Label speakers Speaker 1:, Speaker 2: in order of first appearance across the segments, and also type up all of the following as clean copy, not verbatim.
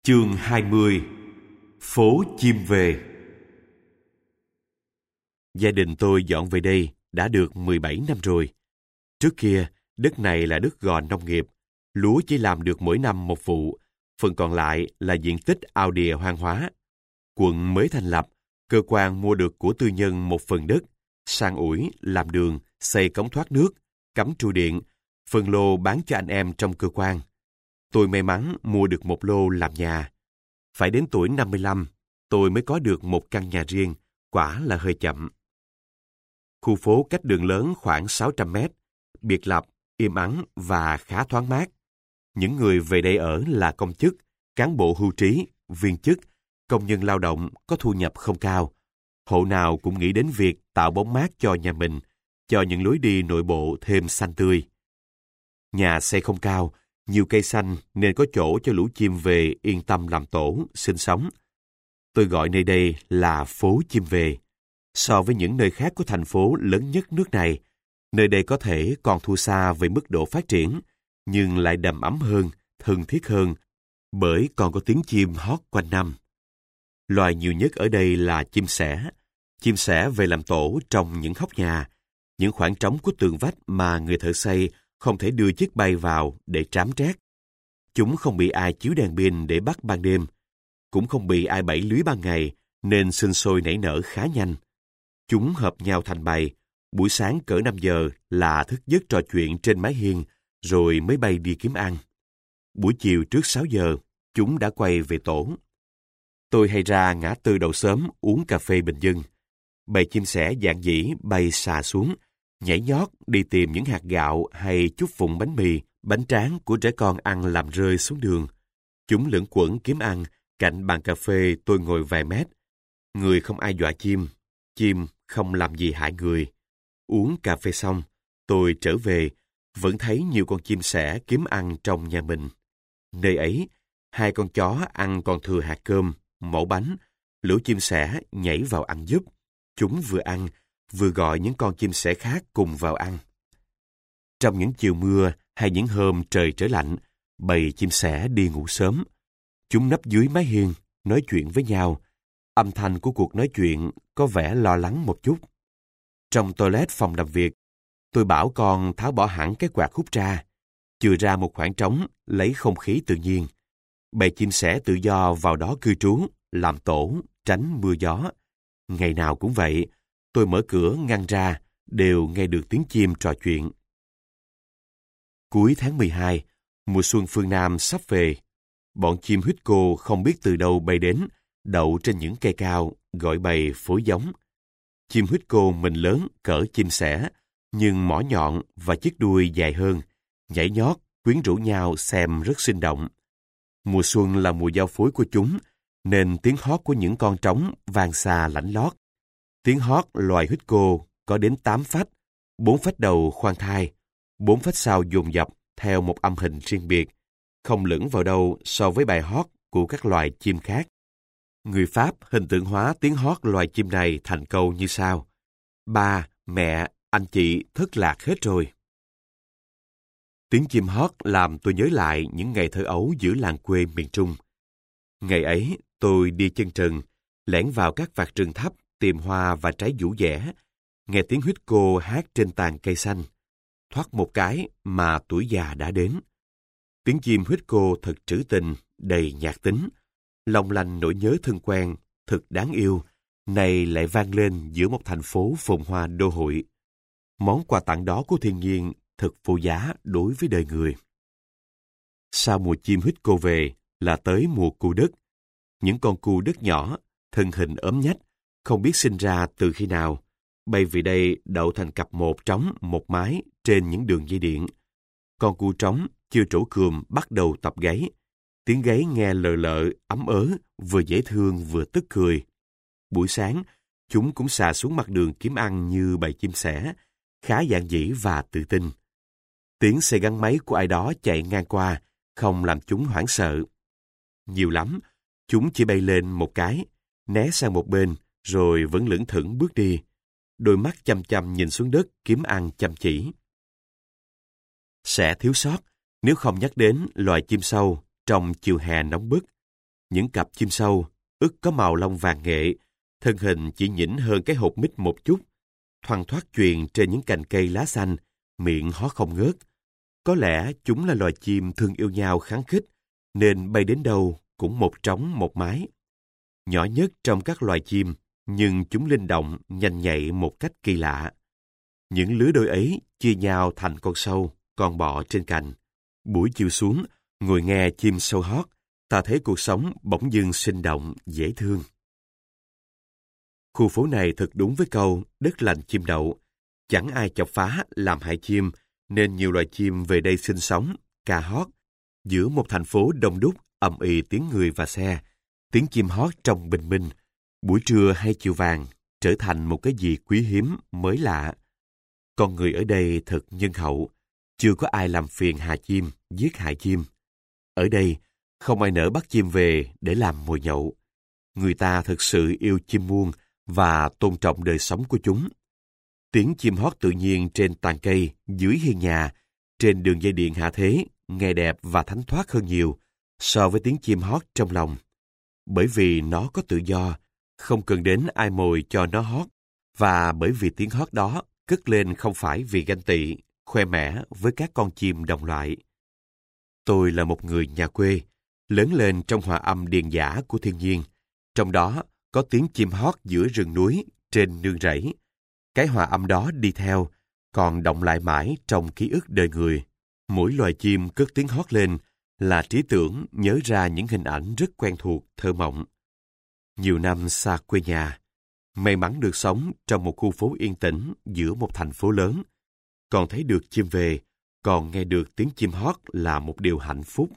Speaker 1: Chương 20. Phố chim về. Gia đình tôi dọn về đây đã được 17 năm rồi. Trước kia, đất này là đất gò nông nghiệp. Lúa chỉ làm được mỗi năm một vụ, phần còn lại là diện tích ao đìa hoang hóa. Quận mới thành lập, cơ quan mua được của tư nhân một phần đất, san ủi, làm đường, xây cống thoát nước, cắm trụ điện, phân lô bán cho anh em trong cơ quan. Tôi may mắn mua được một lô làm nhà. Phải đến tuổi 55, tôi mới có được một căn nhà riêng, quả là hơi chậm. Khu phố cách đường lớn khoảng 600 mét, biệt lập, im ắng và khá thoáng mát. Những người về đây ở là công chức, cán bộ hưu trí, viên chức, công nhân lao động có thu nhập không cao. Hộ nào cũng nghĩ đến việc tạo bóng mát cho nhà mình, cho những lối đi nội bộ thêm xanh tươi. Nhà xây không cao, nhiều cây xanh nên có chỗ cho lũ chim về yên tâm làm tổ, sinh sống. Tôi gọi nơi đây là phố chim về. So với những nơi khác của thành phố lớn nhất nước này, nơi đây có thể còn thua xa về mức độ phát triển, nhưng lại đầm ấm hơn, thân thiết hơn, bởi còn có tiếng chim hót quanh năm. Loài nhiều nhất ở đây là chim sẻ. Chim sẻ về làm tổ trong những hốc nhà, những khoảng trống của tường vách mà người thợ xây không thể đưa chiếc bay vào để trám trét. Chúng không bị ai chiếu đèn pin để bắt ban đêm, cũng không bị ai bẫy lưới ban ngày, nên sinh sôi nảy nở khá nhanh. Chúng hợp nhau thành bầy, buổi sáng cỡ 5 giờ là thức giấc trò chuyện trên mái hiên, rồi mới bay đi kiếm ăn. Buổi chiều trước 6 giờ, chúng đã quay về tổ. Tôi hay ra ngã tư đầu xóm uống cà phê bình dân. Bầy chim sẻ dạn dĩ bay xà xuống, nhảy nhót đi tìm những hạt gạo hay chút vụn bánh mì, bánh tráng của trẻ con ăn làm rơi xuống đường. Chúng lững quẩn kiếm ăn, cạnh bàn cà phê tôi ngồi vài mét. Người không ai dọa chim không làm gì hại người. Uống cà phê xong, tôi trở về, vẫn thấy nhiều con chim sẻ kiếm ăn trong nhà mình. Nơi ấy, 2 con chó ăn còn thừa hạt cơm, mẩu bánh, lũ chim sẻ nhảy vào ăn giúp. Chúng vừa ăn, vừa gọi những con chim sẻ khác cùng vào ăn. Trong những chiều mưa hay những hôm trời trở lạnh, bầy chim sẻ đi ngủ sớm. Chúng nấp dưới mái hiên, nói chuyện với nhau. Âm thanh của cuộc nói chuyện có vẻ lo lắng một chút. Trong toilet phòng làm việc, tôi bảo con tháo bỏ hẳn cái quạt hút ra, chừa ra một khoảng trống lấy không khí tự nhiên. Bầy chim sẻ tự do vào đó cư trú, làm tổ, tránh mưa gió. Ngày nào cũng vậy, tôi mở cửa ngăn ra, đều nghe được tiếng chim trò chuyện. Cuối tháng 12, mùa xuân phương Nam sắp về. Bọn chim huýt cô không biết từ đâu bay đến, đậu trên những cây cao, gọi bầy phối giống. Chim huýt cô mình lớn cỡ chim sẻ, nhưng mỏ nhọn và chiếc đuôi dài hơn, nhảy nhót, quyến rũ nhau xem rất sinh động. Mùa xuân là mùa giao phối của chúng, nên tiếng hót của những con trống vang xa lảnh lót. Tiếng hót loài huýt cô có đến 8 phách, 4 phách đầu khoan thai, 4 phách sau dồn dập theo một âm hình riêng biệt, không lẫn vào đâu so với bài hót của các loài chim khác. Người Pháp hình tượng hóa tiếng hót loài chim này thành câu như sau: ba, mẹ, anh chị thất lạc hết rồi. Tiếng chim hót làm tôi nhớ lại những ngày thơ ấu giữa làng quê miền Trung. Ngày ấy, tôi đi chân trần, lẻn vào các vạt rừng thấp tìm hoa và trái vũ dẻ, nghe tiếng huýt cô hát trên tàn cây xanh. Thoát một cái mà tuổi già đã đến. Tiếng chim huýt cô thật trữ tình, đầy nhạc tính. Long lanh nỗi nhớ thân quen, thật đáng yêu, này lại vang lên giữa một thành phố phồn hoa đô hội. Món quà tặng đó của thiên nhiên thật vô giá đối với đời người. Sau mùa chim huýt cô về là tới mùa cu đất. Những con cu đất nhỏ, thân hình ốm nhách, không biết sinh ra từ khi nào, bay về đây đậu thành cặp một trống một mái trên những đường dây điện. Con cu trống chưa trổ cườm bắt đầu tập gáy. Tiếng gáy nghe lờ lợ, ấm ớ, vừa dễ thương vừa tức cười. Buổi sáng, chúng cũng xà xuống mặt đường kiếm ăn như bầy chim sẻ, khá dạn dĩ và tự tin. Tiếng xe gắn máy của ai đó chạy ngang qua, không làm chúng hoảng sợ. Nhiều lắm, chúng chỉ bay lên một cái, né sang một bên, rồi vẫn lững thững bước đi. Đôi mắt chăm chăm nhìn xuống đất kiếm ăn chăm chỉ. Sẽ thiếu sót nếu không nhắc đến loài chim sâu trong chiều hè nóng bức. Những cặp chim sâu, ức có màu lông vàng nghệ, thân hình chỉ nhỉnh hơn cái hột mít một chút, thoăn thoắt chuyền trên những cành cây lá xanh, miệng hót không ngớt. Có lẽ chúng là loài chim thương yêu nhau khăng khít, nên bay đến đâu cũng một trống một mái. Nhỏ nhất trong các loài chim, nhưng chúng linh động, nhanh nhạy một cách kỳ lạ. Những lứa đôi ấy chia nhau thành con sâu, con bọ trên cành. Buổi chiều xuống, ngồi nghe chim sâu hót, ta thấy cuộc sống bỗng dưng sinh động, dễ thương. Khu phố này thật đúng với câu đất lành chim đậu. Chẳng ai chọc phá làm hại chim, nên nhiều loài chim về đây sinh sống, ca hót. Giữa một thành phố đông đúc, ầm ĩ tiếng người và xe, tiếng chim hót trong bình minh, buổi trưa hay chiều vàng, trở thành một cái gì quý hiếm, mới lạ. Con người ở đây thật nhân hậu, chưa có ai làm phiền hà chim, giết hại chim. Ở đây, không ai nỡ bắt chim về để làm mồi nhậu. Người ta thực sự yêu chim muông và tôn trọng đời sống của chúng. Tiếng chim hót tự nhiên trên tàn cây, dưới hiên nhà, trên đường dây điện hạ thế, nghe đẹp và thánh thoát hơn nhiều so với tiếng chim hót trong lòng. Bởi vì nó có tự do, không cần đến ai mồi cho nó hót, và bởi vì tiếng hót đó cất lên không phải vì ganh tị, khoe mẽ với các con chim đồng loại. Tôi là một người nhà quê, lớn lên trong hòa âm điền dã của thiên nhiên, trong đó có tiếng chim hót giữa rừng núi, trên nương rẫy. Cái hòa âm đó đi theo, còn động lại mãi trong ký ức đời người. Mỗi loài chim cất tiếng hót lên là trí tưởng nhớ ra những hình ảnh rất quen thuộc, thơ mộng. Nhiều năm xa quê nhà, may mắn được sống trong một khu phố yên tĩnh giữa một thành phố lớn. Còn thấy được chim về, còn nghe được tiếng chim hót là một điều hạnh phúc.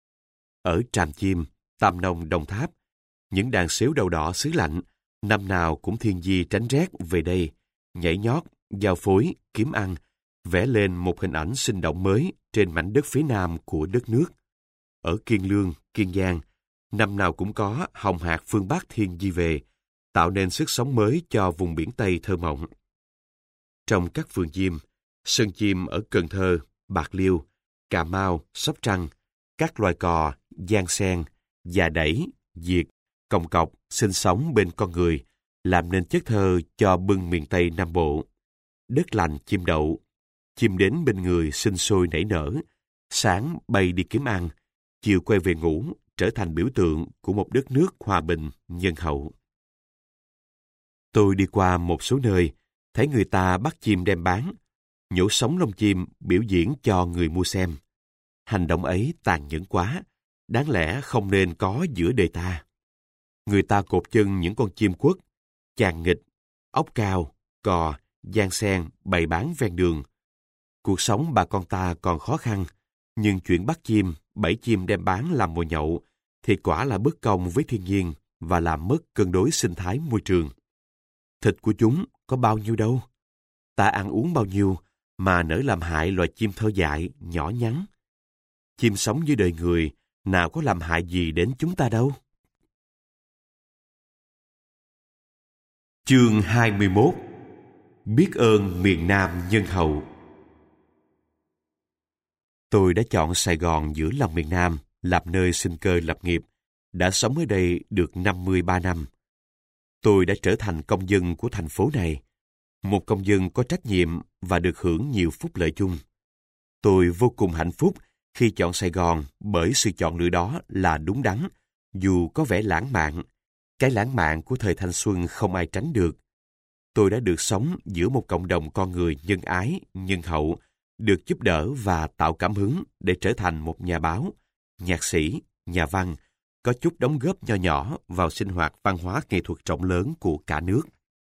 Speaker 1: Ở Tràm Chim, Tam Nông, Đồng Tháp, những đàn sếu đầu đỏ xứ lạnh, năm nào cũng thiên di tránh rét về đây, nhảy nhót, giao phối, kiếm ăn, vẽ lên một hình ảnh sinh động mới trên mảnh đất phía nam của đất nước. Ở Kiên Lương, Kiên Giang, năm nào cũng có hồng hạc phương Bắc thiên di về, tạo nên sức sống mới cho vùng biển Tây thơ mộng. Trong các vườn chim, sơn chim ở Cần Thơ, Bạc Liêu, Cà Mau, Sóc Trăng, các loài cò, giang sen, già đẩy, diệt, còng cọc sinh sống bên con người, làm nên chất thơ cho bưng miền Tây Nam Bộ. Đất lành chim đậu, chim đến bên người sinh sôi nảy nở, sáng bay đi kiếm ăn, chiều quay về ngủ, trở thành biểu tượng của một đất nước hòa bình, nhân hậu. Tôi đi qua một số nơi, thấy người ta bắt chim đem bán, nhổ sống lông chim biểu diễn cho người mua xem. Hành động ấy tàn nhẫn quá, đáng lẽ không nên có giữa đời ta. Người ta cột chân những con chim quất, chàng nghịch, ốc cao, cò, giang sen bày bán ven đường. Cuộc sống bà con ta còn khó khăn, nhưng chuyện bắt chim, bẫy chim đem bán làm mồi nhậu thì quả là bất công với thiên nhiên và làm mất cân đối sinh thái môi trường. Thịt của chúng có bao nhiêu đâu. Ta ăn uống bao nhiêu mà nỡ làm hại loài chim thơ dại, nhỏ nhắn. Chim sống dưới đời người, nào có làm hại gì đến chúng ta đâu. Chương 21. Biết ơn miền Nam nhân hậu. Tôi đã chọn Sài Gòn giữa lòng miền Nam làm nơi sinh cơ lập nghiệp, đã sống ở đây được 53 năm. Tôi đã trở thành công dân của thành phố này, một công dân có trách nhiệm và được hưởng nhiều phúc lợi chung. Tôi vô cùng hạnh phúc khi chọn Sài Gòn bởi sự chọn lựa đó là đúng đắn, dù có vẻ lãng mạn. Cái lãng mạn của thời thanh xuân không ai tránh được. Tôi đã được sống giữa một cộng đồng con người nhân ái, nhân hậu, được giúp đỡ và tạo cảm hứng để trở thành một nhà báo, nhạc sĩ, nhà văn, có chút đóng góp nho nhỏ vào sinh hoạt văn hóa nghệ thuật rộng lớn của cả nước.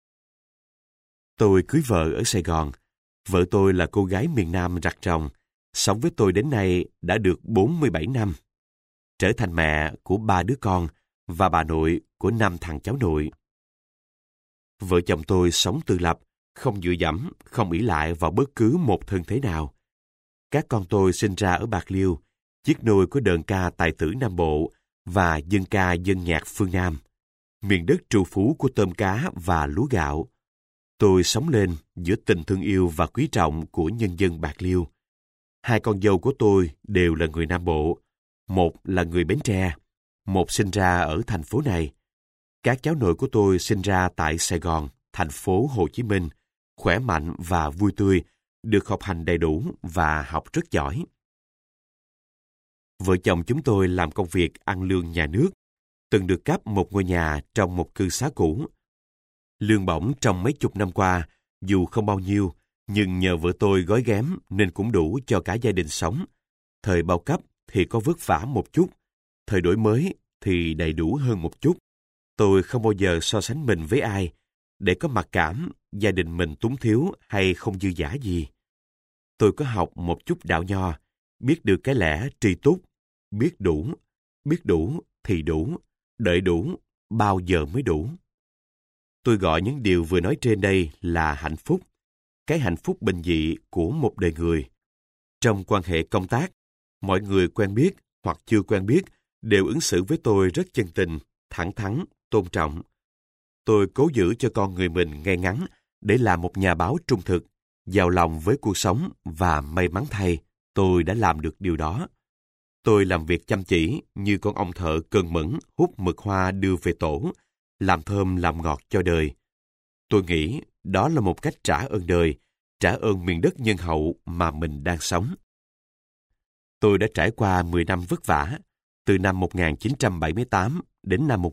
Speaker 1: Tôi cưới vợ ở Sài Gòn. Vợ tôi là cô gái miền Nam rặt ròng, sống với tôi đến nay đã được 47 năm. Trở thành mẹ của 3 đứa con và bà nội của 5 thằng cháu nội. Vợ chồng tôi sống tự lập, không dựa dẫm, không ỷ lại vào bất cứ một thân thế nào. Các con tôi sinh ra ở Bạc Liêu, chiếc nôi của đờn ca tài tử Nam Bộ và dân ca dân nhạc phương Nam, miền đất trù phú của tôm cá và lúa gạo. Tôi sống lên giữa tình thương yêu và quý trọng của nhân dân Bạc Liêu. 2 con dâu của tôi đều là người Nam Bộ, một là người Bến Tre. một sinh ra ở thành phố này. Các cháu nội của tôi sinh ra tại Sài Gòn, thành phố Hồ Chí Minh, khỏe mạnh và vui tươi, được học hành đầy đủ và học rất giỏi. Vợ chồng chúng tôi làm công việc ăn lương nhà nước, từng được cấp một ngôi nhà trong một cư xá cũ. Lương bổng trong mấy chục năm qua, dù không bao nhiêu, nhưng nhờ vợ tôi gói ghém nên cũng đủ cho cả gia đình sống. Thời bao cấp thì có vất vả một chút, thời đổi mới thì đầy đủ hơn một chút. Tôi không bao giờ so sánh mình với ai, để có mặc cảm gia đình mình túng thiếu hay không dư dả gì. Tôi có học một chút đạo nho, biết được cái lẽ tri túc, biết đủ thì đủ, đợi đủ, bao giờ mới đủ. Tôi gọi những điều vừa nói trên đây là hạnh phúc, cái hạnh phúc bình dị của một đời người. Trong quan hệ công tác, mọi người quen biết hoặc chưa quen biết đều ứng xử với tôi rất chân tình, thẳng thắn, tôn trọng. Tôi cố giữ cho con người mình ngay ngắn để làm một nhà báo trung thực, giàu lòng với cuộc sống và may mắn thay, tôi đã làm được điều đó. Tôi làm việc chăm chỉ như con ong thợ cần mẫn hút mực hoa đưa về tổ, làm thơm làm ngọt cho đời. Tôi nghĩ đó là một cách trả ơn đời, trả ơn miền đất nhân hậu mà mình đang sống. Tôi đã trải qua 10 năm vất vả, từ năm 1978 đến năm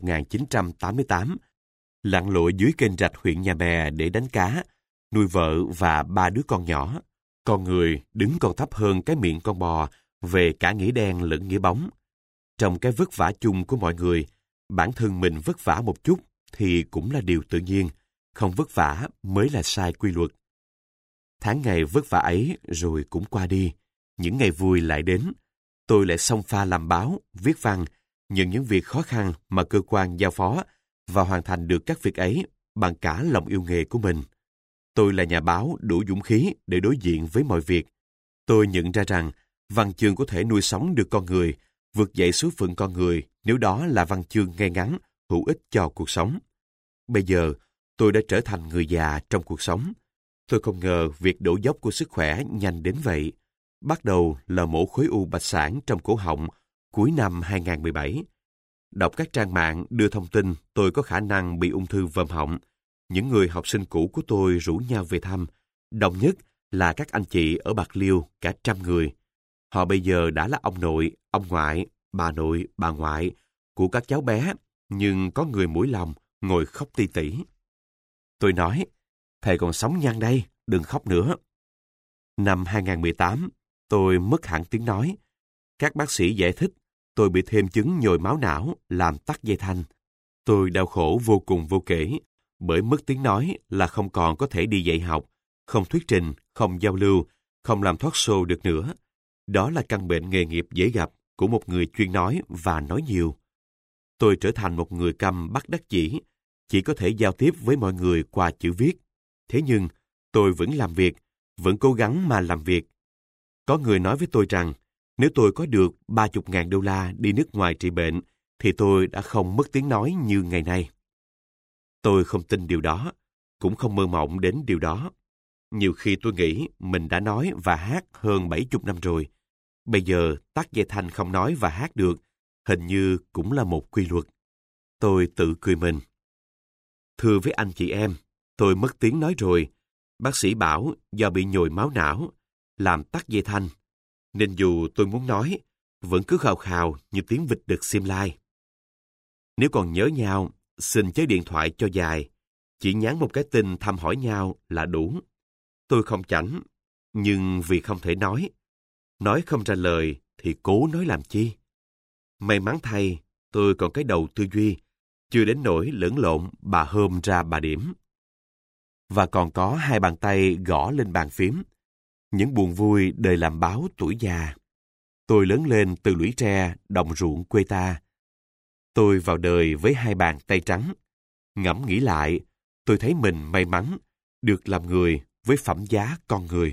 Speaker 1: 1988, lặn lội dưới kênh rạch huyện Nhà Bè để đánh cá, nuôi vợ và 3 đứa con nhỏ. Con người đứng còn thấp hơn cái miệng con bò về cả nghĩa đen lẫn nghĩa bóng. Trong cái vất vả chung của mọi người, bản thân mình vất vả một chút thì cũng là điều tự nhiên, không vất vả mới là sai quy luật. Tháng ngày vất vả ấy rồi cũng qua đi, những ngày vui lại đến. Tôi lại xông pha làm báo, viết văn, nhận những việc khó khăn mà cơ quan giao phó và hoàn thành được các việc ấy bằng cả lòng yêu nghề của mình. Tôi là nhà báo đủ dũng khí để đối diện với mọi việc. Tôi nhận ra rằng văn chương có thể nuôi sống được con người, vực dậy số phận con người nếu đó là văn chương ngay ngắn, hữu ích cho cuộc sống. Bây giờ, tôi đã trở thành người già trong cuộc sống. Tôi không ngờ việc đổ dốc của sức khỏe nhanh đến vậy. Bắt đầu là mổ khối u bạch sản trong cổ họng cuối năm 2017. Đọc các trang mạng đưa thông tin tôi có khả năng bị ung thư vòm họng. Những người học sinh cũ của tôi rủ nhau về thăm. Đông nhất là các anh chị ở Bạc Liêu, cả 100 người. Họ bây giờ đã là ông nội, ông ngoại, bà ngoại của các cháu bé, nhưng có người mũi lòng ngồi khóc ti tỉ. Tôi nói, thầy còn sống nhăn đây, đừng khóc nữa. Năm 2018, tôi mất hẳn tiếng nói. Các bác sĩ giải thích tôi bị thêm chứng nhồi máu não làm tắc dây thanh. Tôi đau khổ vô cùng vô kể, bởi mất tiếng nói là không còn có thể đi dạy học, không thuyết trình, không giao lưu, không làm talk show được nữa. Đó là căn bệnh nghề nghiệp dễ gặp của một người chuyên nói và nói nhiều. Tôi trở thành một người câm bất đắc dĩ, chỉ có thể giao tiếp với mọi người qua chữ viết. Thế nhưng, tôi vẫn làm việc, vẫn cố gắng mà làm việc. Có người nói với tôi rằng, nếu tôi có được 30.000 đô la đi nước ngoài trị bệnh, thì tôi đã không mất tiếng nói như ngày nay. Tôi không tin điều đó, cũng không mơ mộng đến điều đó. Nhiều khi tôi nghĩ mình đã nói và hát hơn 70 năm rồi. Bây giờ tắc dây thanh không nói và hát được, hình như cũng là một quy luật. Tôi tự cười mình. Thưa với anh chị em, tôi mất tiếng nói rồi. Bác sĩ bảo do bị nhồi máu não, làm tắc dây thanh. Nên dù tôi muốn nói, vẫn cứ khào khào như tiếng vịt đực xiêm lai. Nếu còn nhớ nhau, xin chớ điện thoại cho dài. Chỉ nhắn một cái tin thăm hỏi nhau là đủ. Tôi không chảnh, nhưng vì không thể nói không ra lời thì cố nói làm chi. May mắn thay, tôi còn cái đầu tư duy, chưa đến nỗi lẫn lộn bà hôm ra bà điểm. Và còn có 2 bàn tay gõ lên bàn phím. Những buồn vui đời làm báo tuổi già. Tôi lớn lên từ lũy tre, đồng ruộng quê ta. Tôi vào đời với 2 bàn tay trắng. Ngẫm nghĩ lại, tôi thấy mình may mắn được làm người với phẩm giá con người.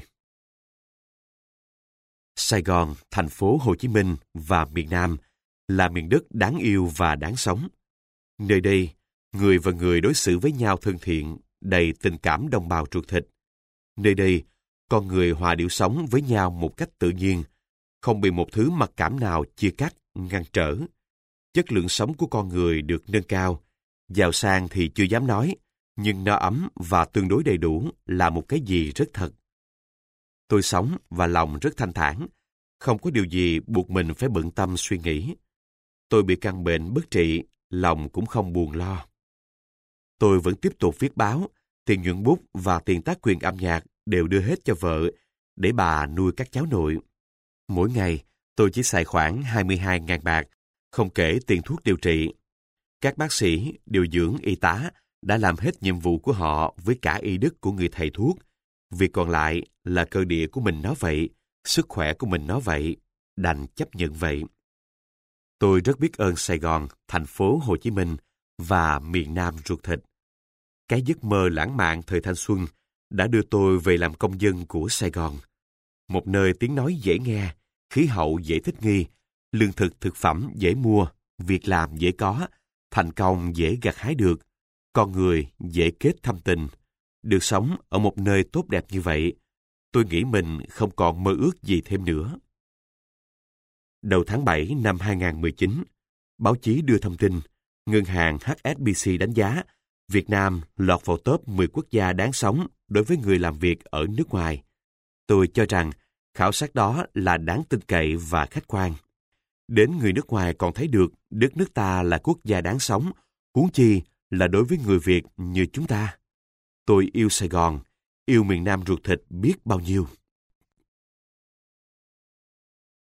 Speaker 1: Sài Gòn, thành phố Hồ Chí Minh và miền Nam là miền đất đáng yêu và đáng sống. Nơi đây, người và người đối xử với nhau thân thiện, đầy tình cảm đồng bào ruột thịt. Nơi đây, con người hòa điệu sống với nhau một cách tự nhiên, không bị một thứ mặc cảm nào chia cắt, ngăn trở. Chất lượng sống của con người được nâng cao. Giàu sang thì chưa dám nói, nhưng no ấm và tương đối đầy đủ là một cái gì rất thật. Tôi sống và lòng rất thanh thản, không có điều gì buộc mình phải bận tâm suy nghĩ. Tôi bị căn bệnh bất trị, lòng cũng không buồn lo. Tôi vẫn tiếp tục viết báo, tiền nhuận bút và tiền tác quyền âm nhạc đều đưa hết cho vợ, để bà nuôi các cháu nội. Mỗi ngày, tôi chỉ xài khoảng 22.000 bạc, không kể tiền thuốc điều trị. Các bác sĩ, điều dưỡng, y tá đã làm hết nhiệm vụ của họ với cả y đức của người thầy thuốc. Việc còn lại là cơ địa của mình nó vậy, sức khỏe của mình nó vậy, đành chấp nhận vậy. Tôi rất biết ơn Sài Gòn, thành phố Hồ Chí Minh và miền Nam ruột thịt. Cái giấc mơ lãng mạn thời thanh xuân đã đưa tôi về làm công dân của Sài Gòn. Một nơi tiếng nói dễ nghe, khí hậu dễ thích nghi, lương thực thực phẩm dễ mua, việc làm dễ có, thành công dễ gặt hái được, con người dễ kết thâm tình. Được sống ở một nơi tốt đẹp như vậy, tôi nghĩ mình không còn mơ ước gì thêm nữa. Đầu tháng 7 năm 2019, báo chí đưa thông tin, ngân hàng HSBC đánh giá Việt Nam lọt vào top 10 quốc gia đáng sống đối với người làm việc ở nước ngoài. Tôi cho rằng khảo sát đó là đáng tin cậy và khách quan. Đến người nước ngoài còn thấy được đất nước ta là quốc gia đáng sống, huống chi là đối với người Việt như chúng ta. Tôi yêu Sài Gòn, yêu miền Nam ruột thịt biết bao nhiêu.